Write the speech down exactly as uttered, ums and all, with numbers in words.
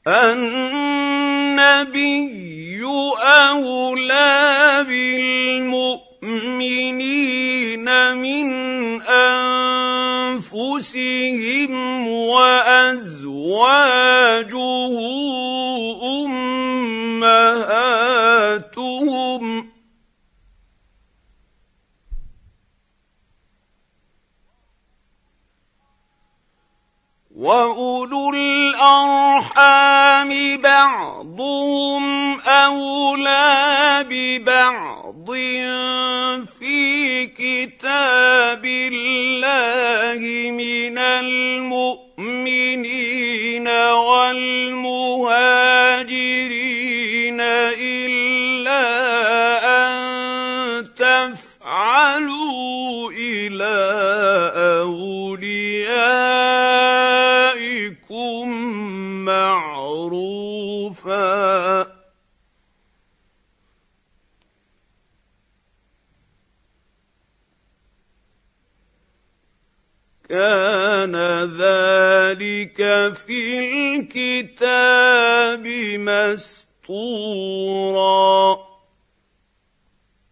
النبي أولى بالمؤمنين من أنفسهم وأزواجه أمهاتهم وأولو الأرحام بعضهم أولى ببعض في كتاب الله من المؤمنين والمهاجرين إلا أن تفعلوا إلى أوليائكم معروفا كان ذلك في الكتاب مسطورا